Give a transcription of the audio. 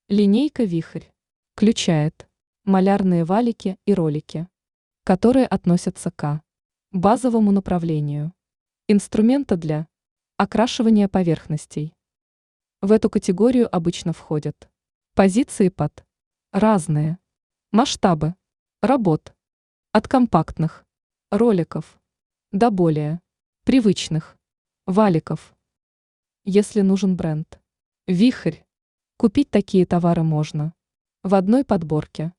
Линейка «Вихрь» включает малярные валики и ролики, которые относятся к базовому направлению, инструмента для окрашивания поверхностей. В эту категорию обычно входят позиции под разные масштабы работ, от компактных роликов до более привычных валиков. Если нужен бренд «Вихрь», купить такие товары можно в одной подборке.